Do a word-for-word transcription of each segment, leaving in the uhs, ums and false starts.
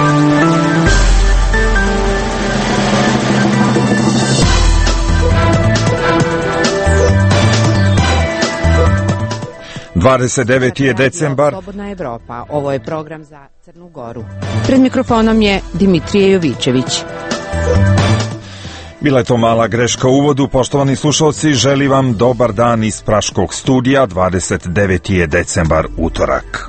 dvadeset deveti je decembar. Slobodna Evropa. Ovo je program za Crnu Goru. Pred mikrofonom je Dimitrije Jovićević. Bila je to mala greška u uvodu. Poštovani slušalci, želim vam dobar dan iz Praškog studija. dvadeset deveti je decembar, utorak.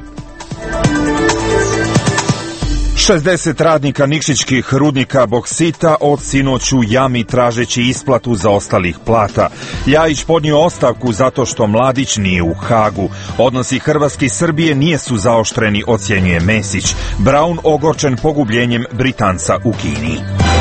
šezdeset radnika nikšićkih rudnika boksita od sinoć u jami tražeći isplatu zaostalih plata. Ljajić podnio ostavku zato što Mladić nije u Hagu. Odnosi Hrvatske i Srbije nijesu zaoštreni, ocjenjuje Mesić. Braun ogorčen pogubljenjem Britanca u Kini.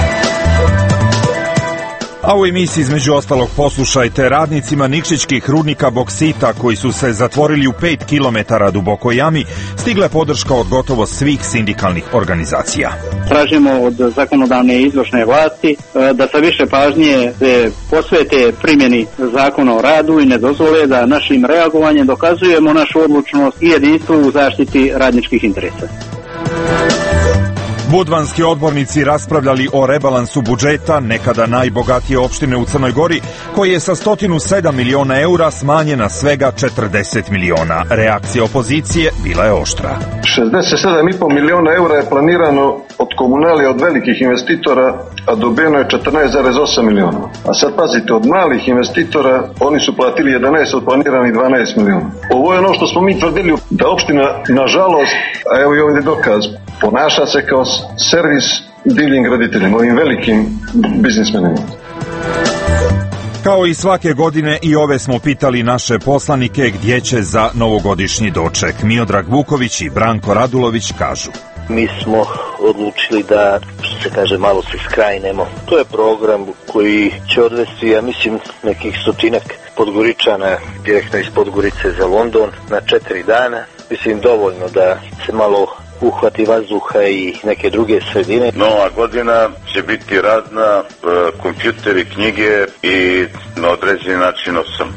A u emisiji između ostalog poslušajte, radnicima nikšićkih rudnika boksita koji su se zatvorili u pet kilometara dubokoj jami stigla je podrška od gotovo svih sindikalnih organizacija. Tražimo od zakonodavne i izvršne vlasti da sa više pažnje posvete primjeni zakona o radu i ne dozvole da našim reagovanjem dokazujemo našu odlučnost i jedinstvo u zaštiti radničkih interesa. Budvanski odbornici raspravljali o rebalansu budžeta nekada najbogatije opštine u Crnoj Gori, koji je sa sto sedam miliona eura smanjen na svega četrdeset miliona. Reakcija opozicije bila je oštra. šezdeset sedam i po miliona eura je planirano od komunalija, od velikih investitora, a dobijeno je četrnaest zarez osam miliona. A sad pazite, od malih investitora oni su platili jedanaest od planiranih dvanaest miliona. Ovo je ono što smo mi tvrdili, da opština, nažalost, a evo i ovdje dokaz, ponaša se kao servis divljim graditeljima, ovim velikim biznismenima. Kao i svake godine i ove smo pitali naše poslanike gdje će za novogodišnji doček. Miodrag Vuković i Branko Radulović kažu: Mi smo odlučili da, što se kaže, malo se skrajnemo. To je program koji će odvesti, ja mislim, nekih stotinak Podgoričana direktno iz Podgorice za London na četiri dana. Mislim, dovoljno da se malo uhvati vazduha i neke druge sredine. Nova godina će biti radna, kompjuteri, knjige i na određeni način osam.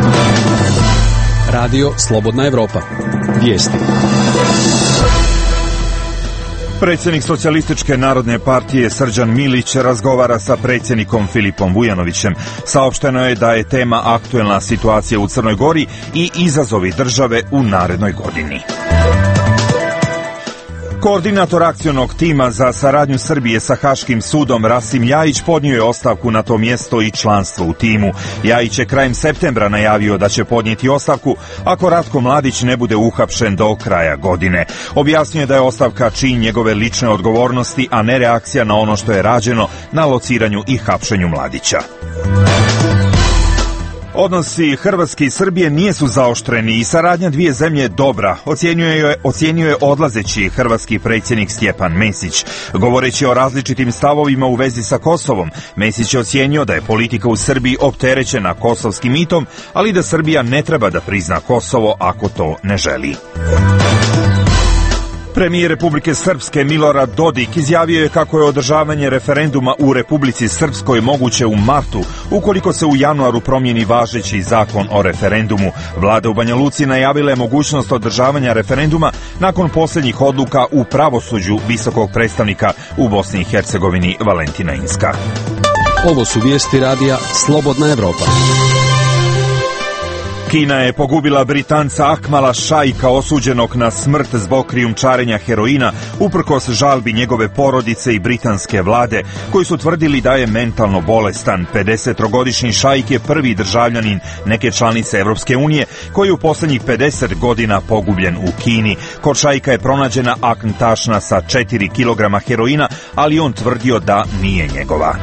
Radio Slobodna Evropa. Vijesti. Predsjednik Socijalističke narodne partije Srđan Milić razgovara sa predsjednikom Filipom Vujanovićem. Saopšteno je da je tema aktuelna situacija u Crnoj Gori i izazovi države u narednoj godini. Koordinator akcionog tima za saradnju Srbije sa Haškim sudom Rasim Ljajić podnio je ostavku na to mjesto i članstvo u timu. Ljajić je krajem septembra najavio da će podnijeti ostavku ako Ratko Mladić ne bude uhapšen do kraja godine. Objasnio je da je ostavka čin njegove lične odgovornosti, a ne reakcija na ono što je rađeno na lociranju i hapšenju Mladića. Odnosi Hrvatske i Srbije nijesu zaoštreni i saradnja dvije zemlje dobra, ocjenjuje je, ocjenjuje je odlazeći hrvatski predsjednik Stjepan Mesić. Govoreći o različitim stavovima u vezi sa Kosovom, Mesić je ocjenio da je politika u Srbiji opterećena kosovskim mitom, ali da Srbija ne treba da prizna Kosovo ako to ne želi. Premijer Republike Srpske Milorad Dodik izjavio je kako je održavanje referenduma u Republici Srpskoj moguće u martu, ukoliko se u januaru promijeni važeći zakon o referendumu. Vlada u Banja Luci najavila je mogućnost održavanja referenduma nakon posljednjih odluka u pravosuđu visokog predstavnika u Bosni i Hercegovini Valentina Inzka. Ovo su vijesti radija Slobodna Evropa. Kina je pogubila Britanca Akmala Šaika, osuđenog na smrt zbog krijumčarenja heroina, uprkos žalbi njegove porodice i britanske vlade, koji su tvrdili da je mentalno bolestan. pedesetogodišnji Šaik je prvi državljanin neke članice Evropske unije koji je u posljednjih pedeset godina pogubljen u Kini. Kod Šaika je pronađena akn tašna sa četiri kilograma heroina, ali on tvrdio da nije njegova.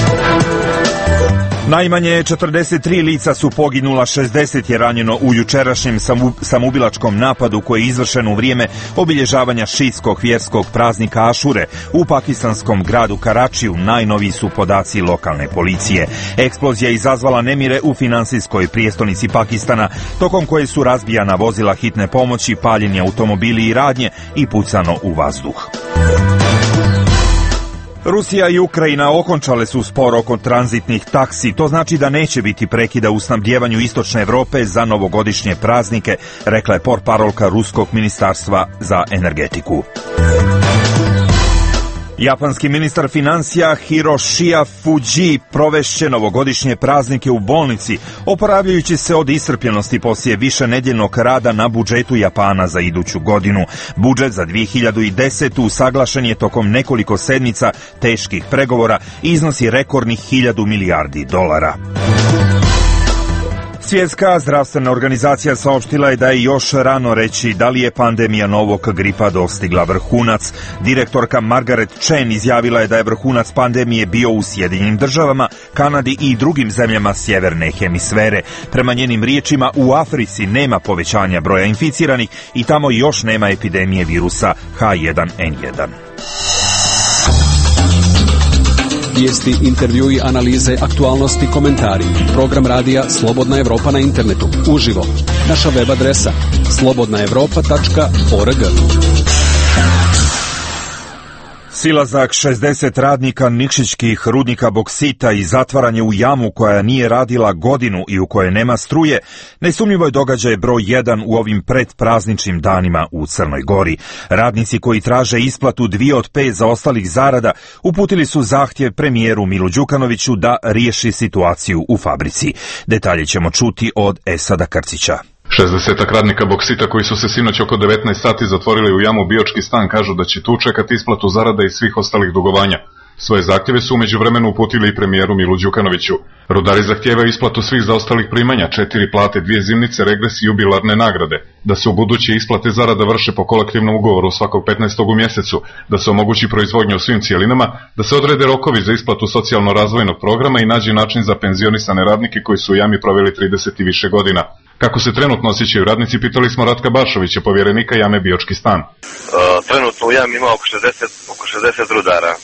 Najmanje četrdeset tri lica su poginula, šezdeset je ranjeno u jučerašnjem samoubilačkom napadu koji je izvršen u vrijeme obilježavanja šiitskog vjerskog praznika Ašure u pakistanskom gradu Karačiju, najnoviji su podaci lokalne policije. Eksplozija je izazvala nemire u finansijskoj prijestolnici Pakistana, tokom koje su razbijana vozila hitne pomoći, paljeni automobili i radnje i pucano u vazduh. Rusija i Ukrajina okončale su spor oko tranzitnih taksi. To znači da neće biti prekida u snabdjevanju istočne Evrope za novogodišnje praznike, rekla je portparolka Ruskog ministarstva za energetiku. Japanski ministar financija Hiroshija Fuji provešće novogodišnje praznike u bolnici, oporavljajući se od iscrpljenosti poslije višenedjeljnog rada na budžetu Japana za iduću godinu. Budžet za dvije hiljade desetu usaglašen je tokom nekoliko sedmica teških pregovora i iznosi rekordnih hiljadu milijardi dolara. Svjetska zdravstvena organizacija saopštila je da je još rano reći da li je pandemija novog gripa dostigla vrhunac. Direktorka Margaret Chen izjavila je da je vrhunac pandemije bio u Sjedinjenim državama, Kanadi i drugim zemljama sjeverne hemisfere. Prema njenim riječima, u Africi nema povećanja broja inficiranih i tamo još nema epidemije virusa H jedan N jedan. Vijesti, intervjui, analize, aktualnosti, komentari. Program radija Slobodna Evropa na internetu. Uživo. Naša web adresa slobodna evropa tačka org. Silazak šezdeset radnika nikšićkih rudnika boksita i zatvaranje u jamu koja nije radila godinu i u kojoj nema struje, nesumnjivo je događaj broj jedan u ovim predprazničnim danima u Crnoj Gori. Radnici koji traže isplatu dvije od pet zaostalih zarada uputili su zahtjev premijeru Milu Đukanoviću da riješi situaciju u fabrici. Detalje ćemo čuti od Esada Krcića. šezdesetak radnika boksita koji su se sinoć oko devetnaest sati zatvorili u jamu Biočki stan kažu da će tu čekati isplatu zarada i svih ostalih dugovanja. Svoje zahtjeve su umeđu vremenu uputili i premijeru Milu Đukanoviću. Rudari zahtijevaju isplatu svih zaostalih primanja, četiri plate, dvije zimnice, regres i jubilarne nagrade, da se u buduće isplate zarada vrše po kolektivnom ugovoru svakog petnaestog u mjesecu, da se omogući proizvodnja u svim cijelinama, da se odrede rokovi za isplatu socijalno-razvojnog programa i nađe način za penzionisane radnike koji su u jami proveli trideset i više godina. Kako se trenutno osjećaju radnici, pitali smo Ratka Bašovića, povjerenika jame Biočki stan. Uh, trenutno u jami ima oko šezdeset, oko šezdeset rudara.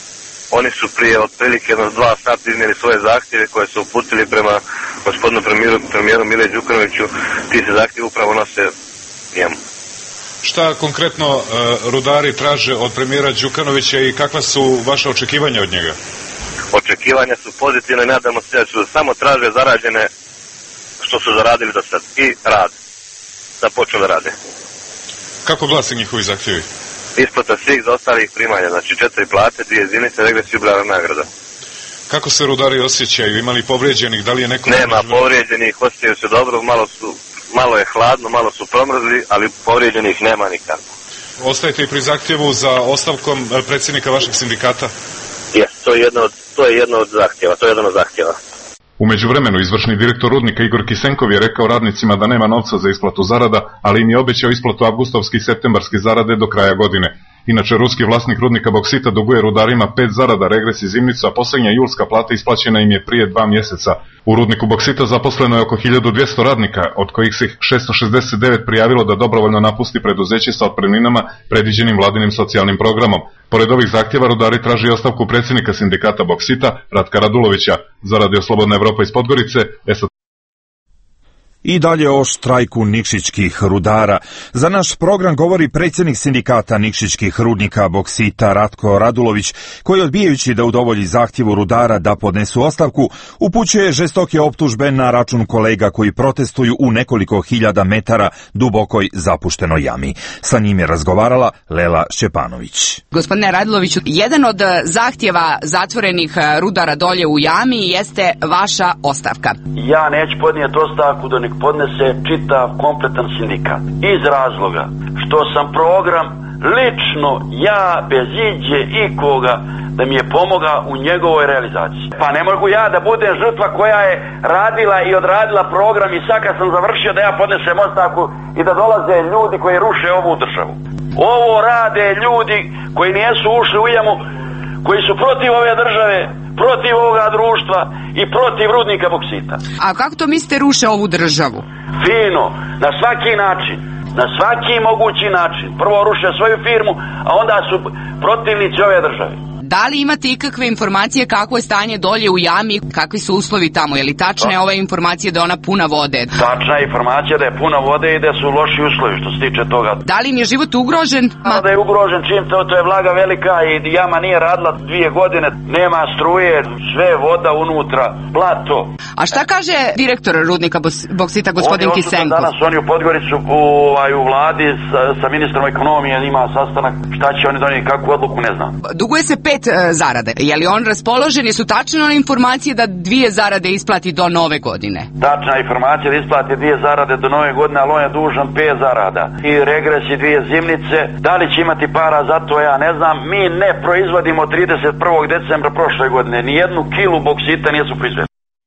Oni su prije otprilike jedno dva sata iznijeli svoje zahtjeve koje su uputili prema gospodinu premijeru, premijeru Mile Đukanoviću. Ti se zahtjevi upravo nose njemu. Šta konkretno uh, rudari traže od premijera Đukanovića i kakva su vaše očekivanja od njega? Očekivanja su pozitivne i nadamo se da su samo traže zarađene što su zaradili do sad i rad, da počnu da rade. Kako glasi njihovi zahtjevi? Isplata svih za ostalih primanja, znači četiri plate, dvije zimnice, regres i jubilarna nagrada. Kako se rudari osjećaju? Ima li povrijeđenih? Da li je neko... Nema povrijeđenih, osjećaju se dobro, malo, su, malo je hladno, malo su promrzli, ali povrijeđenih nema nikako. Ostajete i pri zahtjevu za ostavkom predsjednika vašeg sindikata? Jes, to je jedno od, to je jedno od zahtjeva, to je jedno od zahtjeva. U međuvremenu, izvršni direktor rudnika Igor Kisenkov je rekao radnicima da nema novca za isplatu zarada, ali im je obećao isplatu avgustovske i septembarske zarade do kraja godine. Inače, ruski vlasnik rudnika boksita duguje rudarima pet zarada, regres i zimnicu, a posljednja julska plata isplaćena im je prije dva mjeseca. U rudniku boksita zaposleno je oko hiljadu dvjesto radnika, od kojih se šesto šezdeset devet prijavilo da dobrovoljno napusti preduzeće sa otpremninama predviđenim vladinim socijalnim programom. Pored ovih zahtjeva, rudari traži ostavku predsjednika sindikata boksita, Ratka Radulovića. Za Radio Slobodna Evropa iz Podgorice, Esad. I dalje o štrajku nikšićkih rudara. Za naš program govori predsjednik sindikata nikšićkih rudnika boksita Ratko Radulović, koji odbijajući da udovolji zahtjevu rudara da podnesu ostavku, upućuje žestoke optužbe na račun kolega koji protestuju u nekoliko hiljada metara dubokoj zapuštenoj jami. Sa njim je razgovarala Lela Šćepanović. Gospodine Raduloviću, jedan od zahtjeva zatvorenih rudara dolje u jami jeste vaša ostavka. Ja neću podnijeti ostavku do nek podnese čitav kompletan sindikat. Iz razloga što sam program lično ja bez iđe ikoga da mi je pomoga u njegovoj realizaciji. Pa ne mogu ja da budem žrtva koja je radila i odradila program i sad kad sam završio da ja podnesem ostavku i da dolaze ljudi koji ruše ovu državu. Ovo rade ljudi koji nisu ušli u jamu, koji su protiv ove države, protiv ovoga društva i protiv rudnika boksita. A kako to mislite ruše ovu državu? Fino, na svaki način, na svaki mogući način. Prvo ruše svoju firmu, a onda su protivnici ove države. Da li imate ikakve informacije kako je stanje dolje u jami, kakvi su uslovi tamo? Je li tačna je ova informacija da je ona puna vode? Tačna je informacija da je puna vode i da su loši uslovi što se tiče toga. Da li im je život ugrožen? Ma... Da je ugrožen čim to, to je vlaga velika i jama nije radila dvije godine, nema struje, sve voda unutra, blato. A šta kaže direktor rudnika boksita gospodin Kisenko? Danas oni u Podgoricu u, u vladi sa, sa ministrom ekonomije ima sastanak, šta će oni donijeti, kakvu odluku, ne znam. Duguje se pet uh, zarade. Je li on raspoložen? Jesu tačne one informacije da dvije zarade isplati do nove godine? Tačna informacija da isplati dvije zarade do nove godine, ali on je dužan pet zarada. I regres i dvije zimnice. Da li će imati para za to, ja ne znam. Mi ne proizvodimo trideset prvog decembra prošle godine. Nijednu kilu boksita nisu proizvedeni.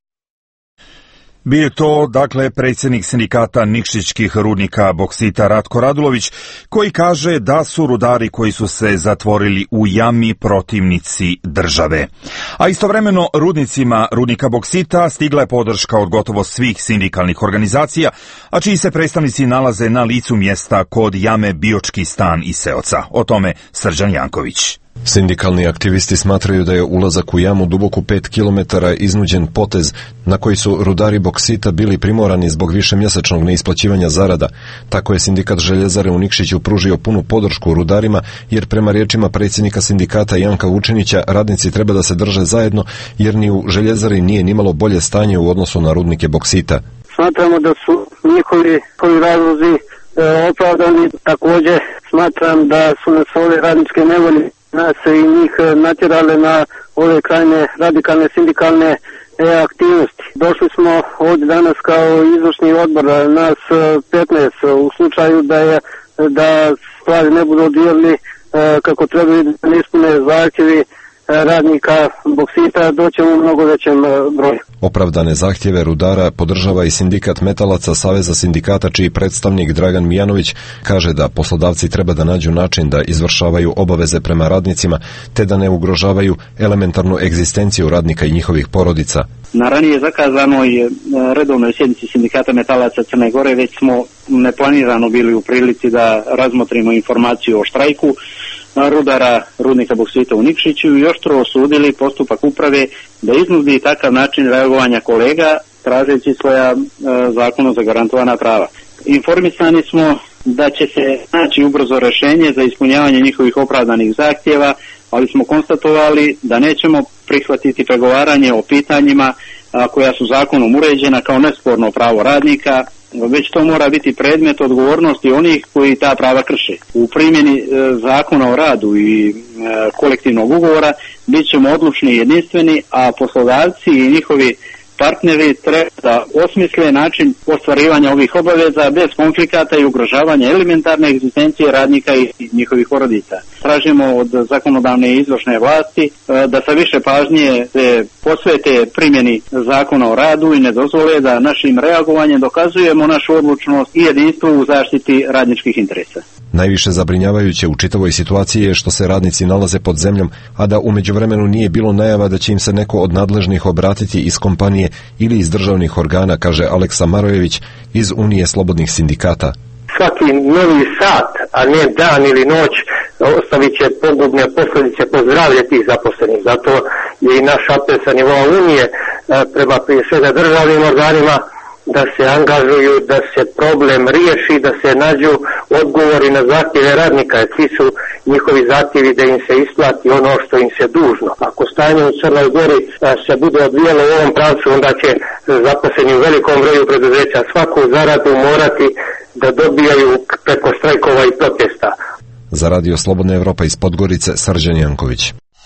Bio je to, dakle, predsjednik sindikata nikšićkih rudnika boksita Ratko Radulović, koji kaže da su rudari koji su se zatvorili u jami protivnici države. A istovremeno rudnicima rudnika boksita stigla je podrška od gotovo svih sindikalnih organizacija, a čiji se predstavnici nalaze na licu mjesta kod jame Biočki stan i Seoca. O tome Srđan Janković. Sindikalni aktivisti smatraju da je ulazak u jamu duboku pet kilometara iznuđen potez na koji su rudari boksita bili primorani zbog višemjesečnog neisplaćivanja zarada. Tako je sindikat Željezare u Nikšiću pružio punu podršku rudarima, jer prema riječima predsjednika sindikata Janka Vučinića radnici treba da se drže zajedno, jer ni u Željezari nije nimalo bolje stanje u odnosu na rudnike boksita. Smatramo da su njihovi koji razlozi e, opravdani. Također smatram da su nas ove radničke nevolje nas i njih natjerale na ove krajne radikalne sindikalne e, aktivnosti. Došli smo ovdje danas kao izvršni odbor, nas petnaest, u slučaju da je da stvari ne budu odvijali e, kako trebaju, da ne ispune zahtjevi radnika boksita, doćemo u mnogo većem broju. Opravdane zahtjeve rudara podržava i sindikat metalaca Saveza sindikata, čiji predstavnik Dragan Mijanović kaže da poslodavci treba da nađu način da izvršavaju obaveze prema radnicima, te da ne ugrožavaju elementarnu egzistenciju radnika i njihovih porodica. Na ranije zakazanoj redovnoj sjednici sindikata metalaca Crne Gore već smo neplanirano bili u prilici da razmotrimo informaciju o štrajku rudara rudnika boksita u Nikšiću i oštro osudili postupak uprave da iznudi takav način reagovanja kolega tražeći svoja e, zakonom zagarantovana prava. Informisani smo da će se naći ubrzo rješenje za ispunjavanje njihovih opravdanih zahtjeva, ali smo konstatovali da nećemo prihvatiti pregovaranje o pitanjima a, koja su zakonom uređena kao nesporno pravo radnika, već to mora biti predmet odgovornosti onih koji ta prava krše. U primjeni e, zakona o radu i e, kolektivnog ugovora bit ćemo odlučni i jedinstveni, a poslodavci i njihovi partneri treba da osmisle način ostvarivanja ovih obaveza bez konflikata i ugrožavanja elementarne egzistencije radnika i njihovih porodica. Tražimo od zakonodavne i izvršne vlasti da sa više pažnje se posvete primjeni zakona o radu i ne dozvole da našim reagovanjem dokazujemo našu odlučnost i jedinstvo u zaštiti radničkih interesa. Najviše zabrinjavajuće u čitavoj situaciji je što se radnici nalaze pod zemljom, a da u međuvremenu nije bilo najava da će im se neko od nadležnih obratiti iz kompanije ili iz državnih organa, kaže Aleksa Marojević iz Unije slobodnih sindikata. Svaki novi sat, a ne dan ili noć, ostavit će pogubne posljedice po zdravlje tih zaposlenih. Zato je i naš apel sa nivoa Unije prema prije svega državnim organima da se angažuju, da se problem riješi, da se nađu odgovori na zahtjeve radnika, jer svi su njihovi zahtjevi da im se isplati ono što im se dužno. Ako stanje u Crnoj Gori se bude odvijalo u ovom pravcu, onda će zaposleni u velikom broju preduzeća svaku zaradu morati da dobijaju preko štrajkova i protesta. Za Radio Slobodna Evropa iz Podgorice, Srđan Janković.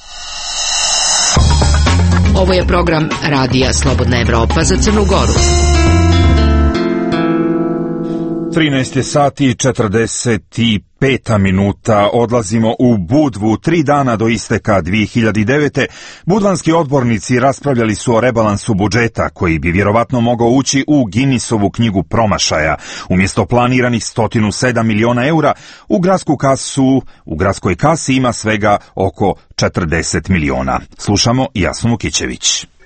Ovo je program Radija Slobodna Evropa za Crnu Goru. trinaest je sati i četrdeset pet minuta. Odlazimo u Budvu. Tri dana do isteka dvije hiljade devete. budvanski odbornici raspravljali su o rebalansu budžeta koji bi vjerovatno mogao ući u Guinnessovu knjigu promašaja. Umjesto planiranih sto sedam miliona eura, u gradsku kasu, u gradskoj kasi ima svega oko četrdeset miliona. Slušamo Jasnu Kićević.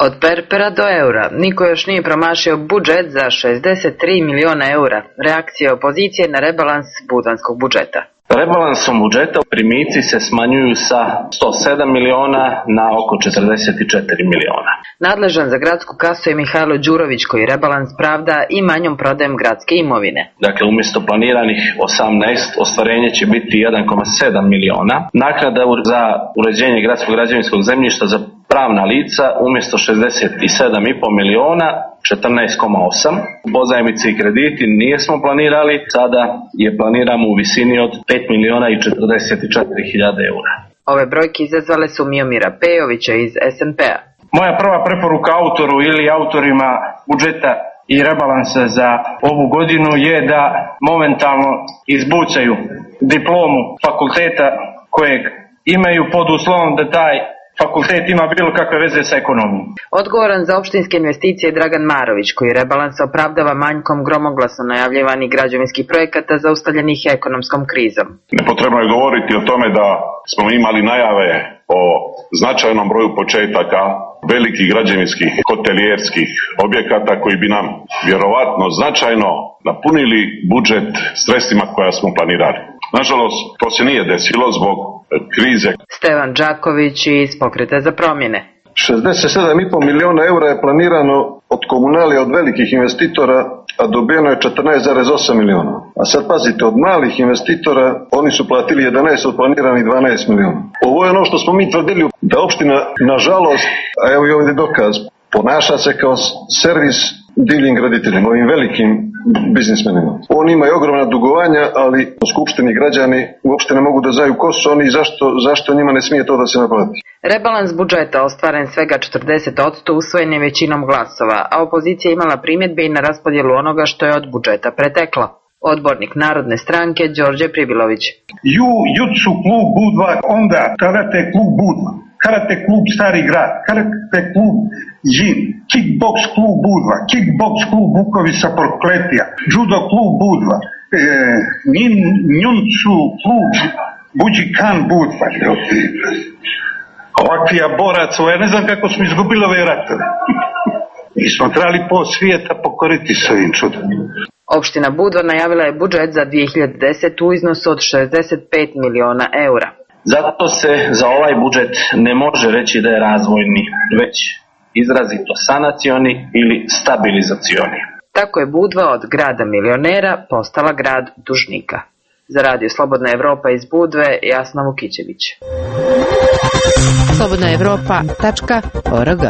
Od perpera do eura. Niko još nije promašio budžet za šezdeset tri miliona eura. Reakcija opozicije na rebalans budvanskog budžeta. Rebalansom budžeta primici se smanjuju sa sto sedam miliona na oko četrdeset četiri miliona. Nadležan za gradsku kasu je Mihajlo Đurović koji rebalans pravda i manjom prodajem gradske imovine. Dakle, umjesto planiranih osamnaest, ostvarenje će biti jedan zarez sedam miliona. Naknada za uređenje gradskog građevinskog zemljišta za pravna lica umjesto šezdeset sedam zarez pet miliona, četrnaest zarez osam. Pozajmice i krediti nijesmo planirali, sada je planiramo u visini od pet miliona i četrdeset četiri hiljade eura. Ove brojke izazvale su Miomira Pejovića iz es en pe a. Moja prva preporuka autoru ili autorima budžeta i rebalansa za ovu godinu je da momentalno izbucaju diplomu fakulteta kojeg imaju pod uslovom da taj fakultet ima bilo kakve veze sa ekonomijom. Odgovoran za opštinske investicije je Dragan Marović, koji rebalans opravdava manjkom gromoglasno najavljivanih građevinskih projekata zaustavljenih ekonomskom krizom. Nepotrebno je govoriti o tome da smo imali najave o značajnom broju početaka velikih građevinskih hotelijerskih objekata koji bi nam vjerovatno značajno napunili budžet sredstvima koja smo planirali. Nažalost, to se nije desilo zbog krize. Stevan Đaković iz Pokreta za promjene. šezdeset sedam zarez pet miliona eura je planirano od komunalija od velikih investitora, a dobijeno je četrnaest zarez osam miliona. A sad pazite, od malih investitora oni su platili jedanaest od planiranih dvanaest miliona. Ovo je ono što smo mi tvrdili da opština, nažalost, a evo i ovdje dokaz, ponaša se kao servis divljim graditeljima, ovim velikim biznismenima. Oni imaju ogromna dugovanja, ali u skupštini građani uopšte ne mogu da znaju ko su oni i zašto, zašto njima ne smije to da se naplati. Rebalans budžeta ostvaren svega četrdeset posto usvojen je većinom glasova, a opozicija imala primjedbe i na raspodjelu onoga što je od budžeta preteklo. Odbornik Narodne stranke Đorđe Pribilović. Ju, jutsu klub Budva, onda karate klub Budva, karate klub Stari grad, karate klub Džin, kickbox klub Budva, kickbox klub Bukovica Prokletija, judo klub Budva, e, nin, njuncu klub Buđikan Budva. Ovakvija boraca, ja ne znam kako smo izgubili ove ratove. Mi smo trebali po svijeta pokoriti s ovim čudom. Opština Budva najavila je budžet za dvije hiljade desete. u iznosu od šezdeset pet miliona eura. Zato se za ovaj budžet ne može reći da je razvojni, već izrazito sanacioni ili stabilizacioni. Tako je Budva od grada milionera postala grad dužnika. Za Radio Slobodna Evropa iz Budve, Jasna Vukićević. slobodna evropa tačka org.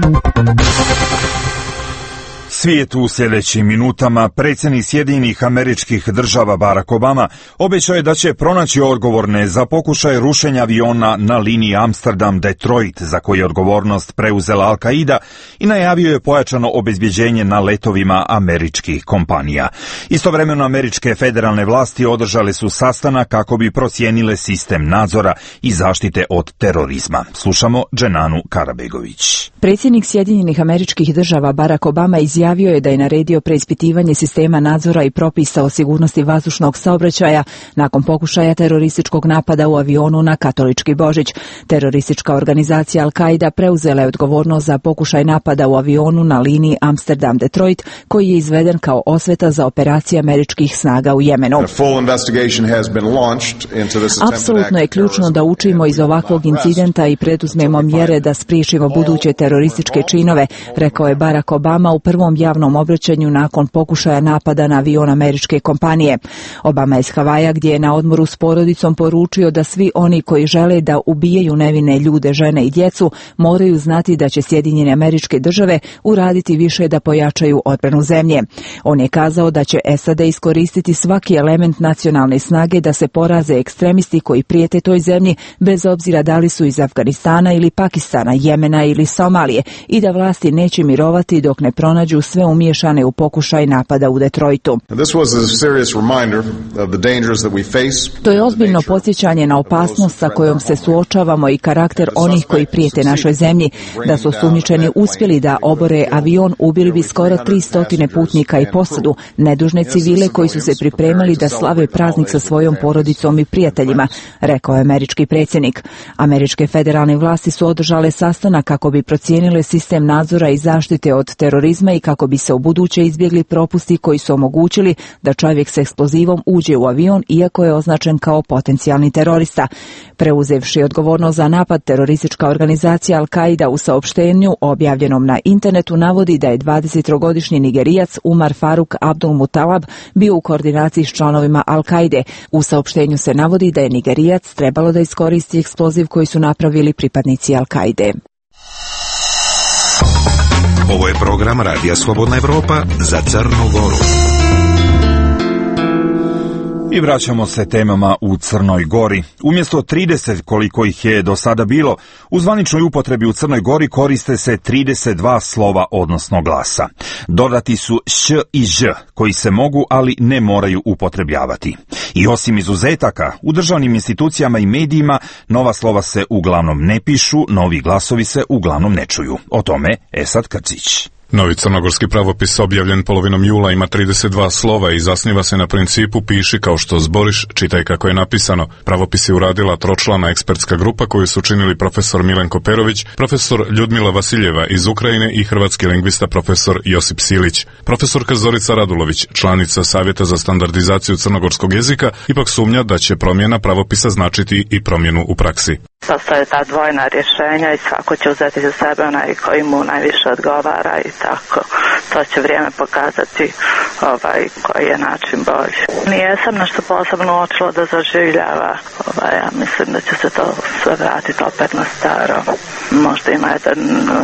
Svijet u sljedećim minutama. Predsjednik Sjedinjenih Američkih Država Barack Obama obećao je da će pronaći odgovorne za pokušaj rušenja aviona na liniji Amsterdam-Detroit, za koji je odgovornost preuzela Al-Qaida, i najavio je pojačano obezbjeđenje na letovima američkih kompanija. Istovremeno američke federalne vlasti održale su sastanak kako bi procijenile sistem nadzora i zaštite od terorizma. Slušamo Dženanu Karabegović. Predsjednik Sjedinjenih Američkih Država Barack Obama izjavio je da je naredio preispitivanje sistema nadzora i propisa o sigurnosti vazdušnog saobraćaja nakon pokušaja terorističkog napada u avionu na katolički Božić. Teroristička organizacija Al-Qaida preuzela je odgovornost za pokušaj napada u avionu na liniji Amsterdam-Detroit, koji je izveden kao osveta za operacije američkih snaga u Jemenu. Apsolutno je ključno da učimo iz ovakvog incidenta i preduzmemo mjere da spriječimo buduće terorističke činove, rekao je Barack Obama u prvom javnom obraćanju nakon pokušaja napada na avion američke kompanije. Obama iz Havaja, gdje je na odmoru s porodicom, poručio da svi oni koji žele da ubijaju nevine ljude, žene i djecu moraju znati da će Sjedinjene Američke Države uraditi više da pojačaju odbranu zemlje. On je kazao da će es a de iskoristiti svaki element nacionalne snage da se poraze ekstremisti koji prijete toj zemlji, bez obzira da li su iz Afganistana ili Pakistana, Jemena ili Somalije, i da vlasti neće mirovati dok ne pronađu sve umiješane u pokušaj napada u Detroitu. To je ozbiljno podsjećanje na opasnost sa kojom se suočavamo i karakter onih koji prijete našoj zemlji. Da su osumnjičeni uspjeli da obore avion, ubili bi skoro tristo putnika i posadu, nedužne civile koji su se pripremali da slave praznik sa svojom porodicom i prijateljima, rekao je američki predsjednik. Američke federalne vlasti su održale sastanak kako bi procijenile sistem nadzora i zaštite od terorizma i kako bi se ubuduće izbjegli propusti koji su omogućili da čovjek s eksplozivom uđe u avion iako je označen kao potencijalni terorista. Preuzevši odgovornost za napad, teroristička organizacija Al-Qaida u saopštenju objavljenom na internetu navodi da je dvadesettrogodišnji Nigerijac Umar Faruk Abdul Mutalab bio u koordinaciji s članovima Al-Qaide. U saopštenju se navodi da je Nigerijac trebalo da iskoristi eksploziv koji su napravili pripadnici Al-Qaide. Ovo je program Radija Slobodna Evropa za Crnu Goru. I vraćamo se temama u Crnoj Gori. Umjesto trideset koliko ih je do sada bilo, u zvaničnoj upotrebi u Crnoj Gori koriste se trideset dva slova odnosno glasa. Dodati su š i ž koji se mogu ali ne moraju upotrebljavati. I osim izuzetaka, u državnim institucijama i medijima nova slova se uglavnom ne pišu, novi glasovi se uglavnom ne čuju. O tome Esad Krcić. Novi crnogorski pravopis objavljen polovinom jula ima trideset dva slova i zasniva se na principu piši kao što zboriš, čitaj kako je napisano. Pravopis je uradila tročlana ekspertska grupa koju su činili profesor Milenko Perović, profesor Ljudmila Vasiljeva iz Ukrajine i hrvatski lingvista profesor Josip Silić. Profesorka Zorica Radulović, članica Savjeta za standardizaciju crnogorskog jezika, ipak sumnja da će promjena pravopisa značiti i promjenu u praksi. Postoje ta dvojna rješenja i svako će uzeti za sebe onaj koji mu najviše odgovara i tako. To će vrijeme pokazati ovaj, koji je način bolji. Nijesam nešto posebno uočilo da zaživljava. Ovaj, ja mislim da će se to sve vratiti opet na staro. Možda ima jedan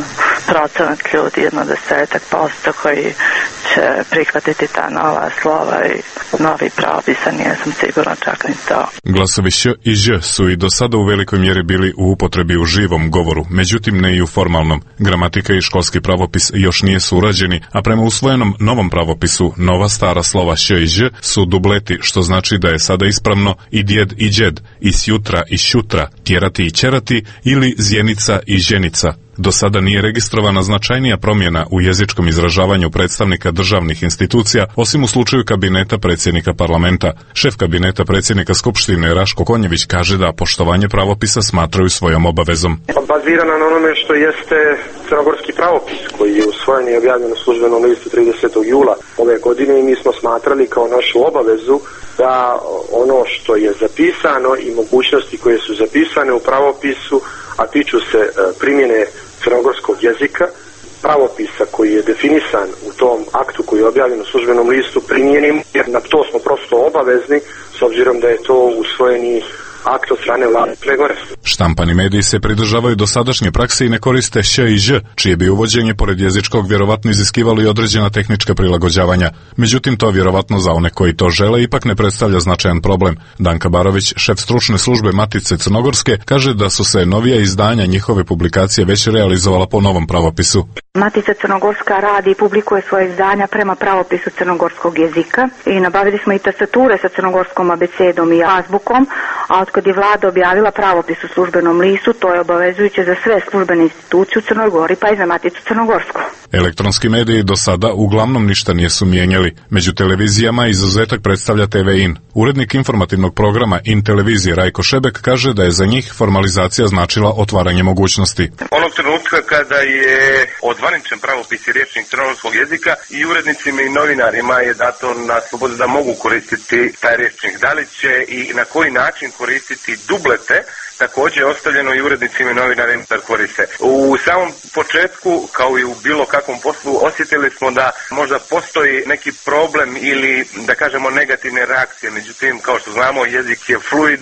procenat ljudi, jedno desetak posto koji će prihvatiti ta nova slova i novi propisa, nijesam sigurno čak ni to. Glasovi š i ž su i do sada u velikoj mjeri bili u upotrebi u živom govoru, međutim ne i u formalnom. Gramatika i školski pravopis još nije su urađeni, a prema usvojenom novom pravopisu nova stara slova š i ž su dubleti, što znači da je sada ispravno i djed i džed, i sjutra i šutra, tjerati i ćerati ili zjenica i ženica. Do sada nije registrovana značajnija promjena u jezičkom izražavanju predstavnika državnih institucija, osim u slučaju kabineta predsjednika parlamenta. Šef kabineta predsjednika Skupštine Raško Konjević kaže da poštovanje pravopisa smatraju svojom obavezom. Bazirana na onome što jeste crnogorski pravopis koji je usvojen i objavljen u službenom listu tridesetog jula ove godine i mi smo smatrali kao našu obavezu da ono što je zapisano i mogućnosti koje su zapisane u pravopisu, a tiču se primjene crnogorskog jezika, pravopisa koji je definisan u tom aktu koji je objavljen u službenom listu primjenimo, jer na to smo prosto obavezni s obzirom da je to usvojeni akt od strane vlade Crne Gore. Štampani mediji se pridržavaju dosadašnje prakse i ne koriste š i ž, čije bi uvođenje pored jezičkog vjerovatno iziskivalo i određena tehnička prilagođavanja. Međutim, to vjerovatno za one koji to žele ipak ne predstavlja značajan problem. Danka Barović, šef stručne službe Matice Crnogorske, kaže da su se novija izdanja njihove publikacije već realizovala po novom pravopisu. Matica Crnogorska radi i publikuje svoje izdanja prema pravopisu crnogorskog jezika i nabavili smo i tastature sa crnogorskom abecedom i azbukom, a otkad je vlada objavila pravopis u službenom listu, to je obavezujuće za sve službene institucije u Crnoj Gori, pa i za Maticu Crnogorsku. Elektronski mediji do sada uglavnom ništa nisu mijenjali. Među televizijama izuzetak predstavlja te ve in. Urednik informativnog programa In televizije Rajko Šebek kaže da je za njih formalizacija značila otvaranje mogućnosti. Onog trenutka kada je odvaničen pravopis i rječnik crnogorskog jezika i urednicima i novinarima je dato na slobodu da mogu koristiti taj rječnik. Da li će i na koji način koristiti dublete, također je ostavljeno i urednicima i novinarima da koriste. U samom početku, kao i u bilo kakvom poslu, osjetili smo da možda postoji neki problem ili, da kažemo, negativne reakcije. Međutim, kao što znamo, jezik je fluidan,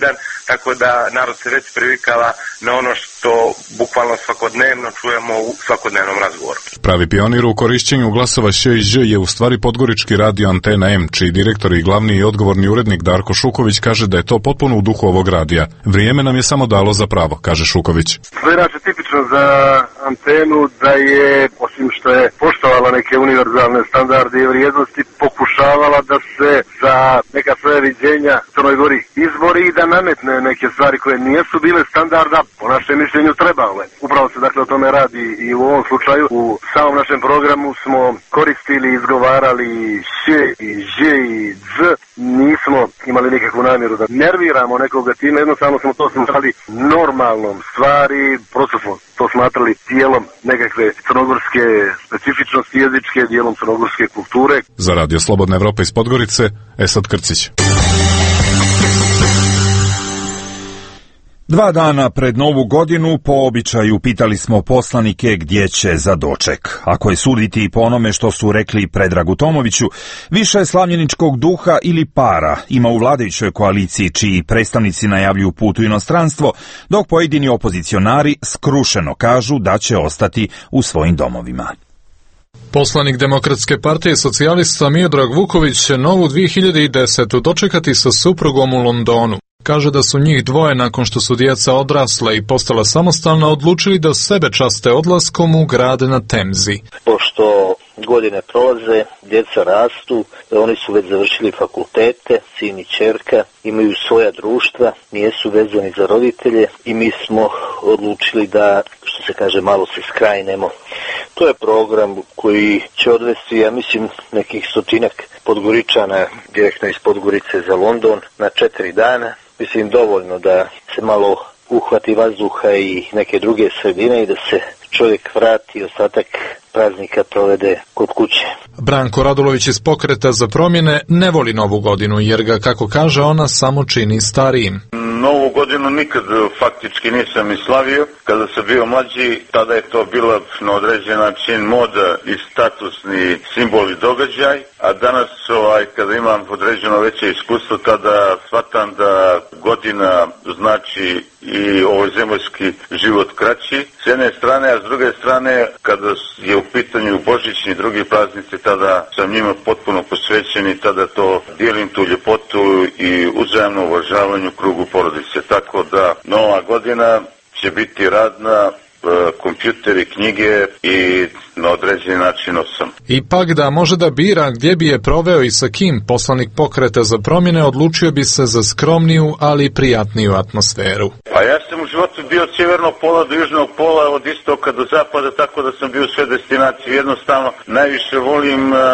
tako da narod se već privikala na ono što bukvalno svakodnevno čujemo u svakodnevnom razgovoru. Pravi pionir u korišćenju glasova Š i Ž je u stvari podgorički radio Antena M, čiji direktor i glavni i odgovorni urednik Darko Šuković kaže da je to potpuno u duhu ovog radija. Vrijeme nam je samo dalo za pravo, kaže Šuković. To je inače tipično za Antenu da je, osim što je poštovala neke univerzalne standarde i vrijednosti, pokušavala da se za neka svoja viđenja Crnoj Gori izbori i da nametne neke stvari koje nijesu bile standarda, po našem mišljenju trebale. Upravo se dakle o tome radi i u ovom slučaju. U samom našem programu smo koristili, izgovarali Š i Ž i Z. Nismo imali nikakvu namjeru da nerviramo nekoga time, jednostavno smo to smatrali normalnom stvari, prosto smo to smatrali dijelom nekakve crnogorske specifičnosti jezičke, dijelom crnogorske kulture. Za Radio Slobodna Evropa iz Podgorice, Esad Krcić. Dva dana pred Novu godinu po običaju pitali smo poslanike gdje će za doček. Ako je suditi i po onome što su rekli Predragu Tomoviću, više slavljeničkog duha ili para ima u vladajućoj koaliciji čiji predstavnici najavljuju put u inostranstvo, dok pojedini opozicionari skrušeno kažu da će ostati u svojim domovima. Poslanik Demokratske partije socijalista Miodrag Vuković će novu dvije hiljade desetu dočekati sa suprugom u Londonu. Kaže da su njih dvoje, nakon što su djeca odrasla i postala samostalna, odlučili da sebe časte odlaskom u grad na Temzi. Pošto godine prolaze, djeca rastu, oni su već završili fakultete, sin i ćerka, imaju svoja društva, nijesu vezani za roditelje i mi smo odlučili da, što se kaže, malo se skrajnemo. To je program koji će odvesti, ja mislim, nekih stotinak Podgoričana direktno iz Podgorice za London na četiri dana. Mislim, dovoljno da se malo uhvati vazduha i neke druge sredine i da se čovjek vrati i ostatak praznika provede kod kuće. Branko Radulović iz Pokreta za promjene ne voli Novu godinu jer ga, kako kaže, ona samo čini starijim. Novu godinu nikad faktički nisam i slavio. Kada sam bio mlađi, tada je to bila na određen način moda i statusni simbol i događaj, a danas ovaj, kada imam određeno veće iskustvo, tada shvatam da godina znači i ovoj zemaljski život kraći s jedne strane, a s druge strane kada je u pitanju božićni i drugi praznici, tada sam njima potpuno posvećen i tada to dijelim tu ljepotu i uzajamno uvažavanju krugu porodice. Tako da nova godina će biti radna, kompjuteri, knjige i na određeni način osam. Ipak da može da bira gdje bi je proveo i sa kim, poslanik Pokreta za promjene odlučio bi se za skromniju, ali prijatniju atmosferu. Pa ja sam u životu bio od sjevernog pola do južnog pola, od istoka do zapada, tako da sam bio u sve destinacije. Jednostavno, najviše volim uh,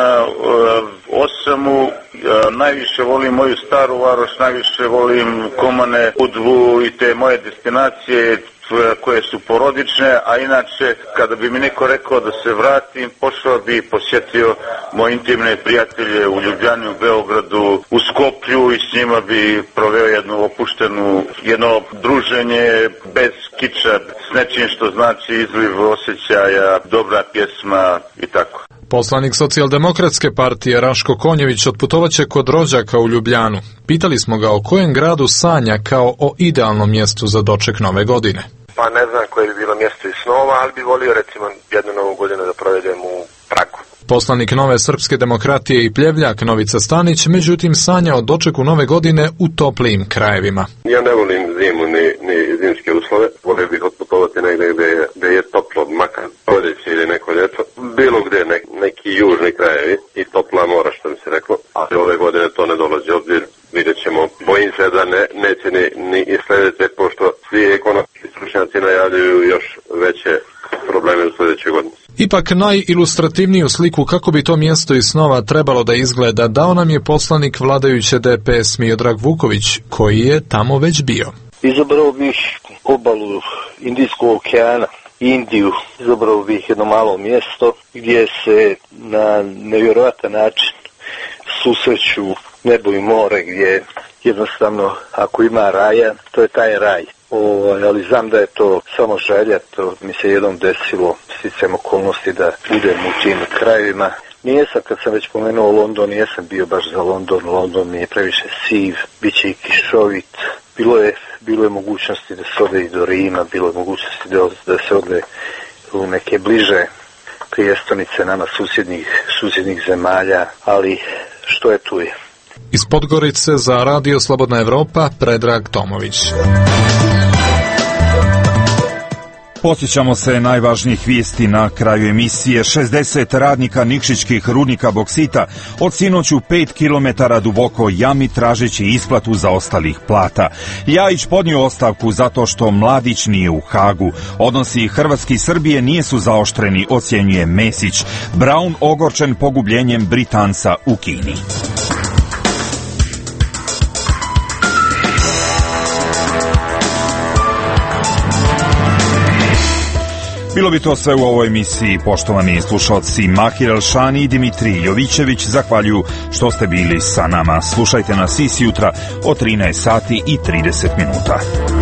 uh, Osamu, uh, najviše volim moju Staru Varoš, najviše volim Komane, Udvu i te moje destinacije koje su porodične, a inače kada bi mi neko rekao da se vratim, pošao bi i posjetio moje intimne prijatelje u Ljubljani, u Beogradu, u Skoplju i s njima bi proveo jednu opuštenu, jedno druženje bez kiča, s nečim što znači izliv osjećaja, dobra pjesma i tako. Poslanik Socijaldemokratske partije Raško Konjević otputovaće kod rođaka u Ljubljanu. Pitali smo ga o kojem gradu sanja kao o idealnom mjestu za doček nove godine. Pa ne znam koje bi bilo mjesto iz snova, ali bi volio recimo jednu novu godinu da provedem u Pragu. Poslanik Nove srpske demokratije i Pljevljak Novica Stanić, međutim, sanja o dočeku nove godine u toplijim krajevima. Ja ne volim zimu ni, ni zimske uslove. Volio bih otputovati negdje gdje je, gdje je toplo, makar proljeće ili neko ljeto. Bilo gdje ne, neki južni krajevi i topla mora, što mi se reklo. Ali ove godine to ne dolazi obzir. Vidjet ćemo. Bojim se da ne, neće ni, ni i sljedeće, pošto svi ekonomski stručnjaci najavljuju još veće probleme u sljedećoj godini. Ipak najilustrativniju sliku kako bi to mjesto iz snova trebalo da izgleda dao nam je poslanik vladajuće D P S Miodrag Vuković, koji je tamo već bio. Izabrao bih obalu Indijskog okeana, Indiju. Izabrao bih jedno malo mjesto gdje se na nevjerojatan način susreću nebo i more, gdje jednostavno ako ima raja, to je taj raj. O, ali znam da je to samo želja, to mi se jednom desilo sticajem okolnosti da budem u tim krajevima. Nijesam, kad sam već pomenuo London, nijesam bio baš za London. London mi je previše siv, bit će i kišovit, Bilo je, bilo je mogućnosti da se ode i do Rima, bilo je mogućnosti da, da se ode u neke bliže prijestolnice nama susjednih, susjednih zemalja, ali što je tu je. Iz Podgorice za Radio Slobodna Evropa, Predrag Tomović. Podsjećamo se najvažnijih vijesti na kraju emisije. šezdeset radnika nikšićkih rudnika boksita od sinoć u pet kilometara duboko jami tražeći isplatu zaostalih plata. Ljajić podnio ostavku zato što Mladić nije u Hagu. Odnosi Hrvatske i Srbije nisu zaoštreni, ocjenjuje Mesić. Brown ogorčen pogubljenjem Britanca u Kini. Bilo bi to sve u ovoj emisiji, poštovani slušalci. Mahir Elšani i Dimitrij Jovićević zahvaljuju što ste bili sa nama. Slušajte nas i sutra od trinaest sati i trideset minuta.